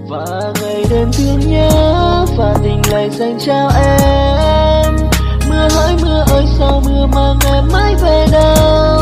Và ngày đêm thương nhớ và tình lại dành cho em. Mưa hỡi mưa ơi sao mưa mang em mãi về đâu.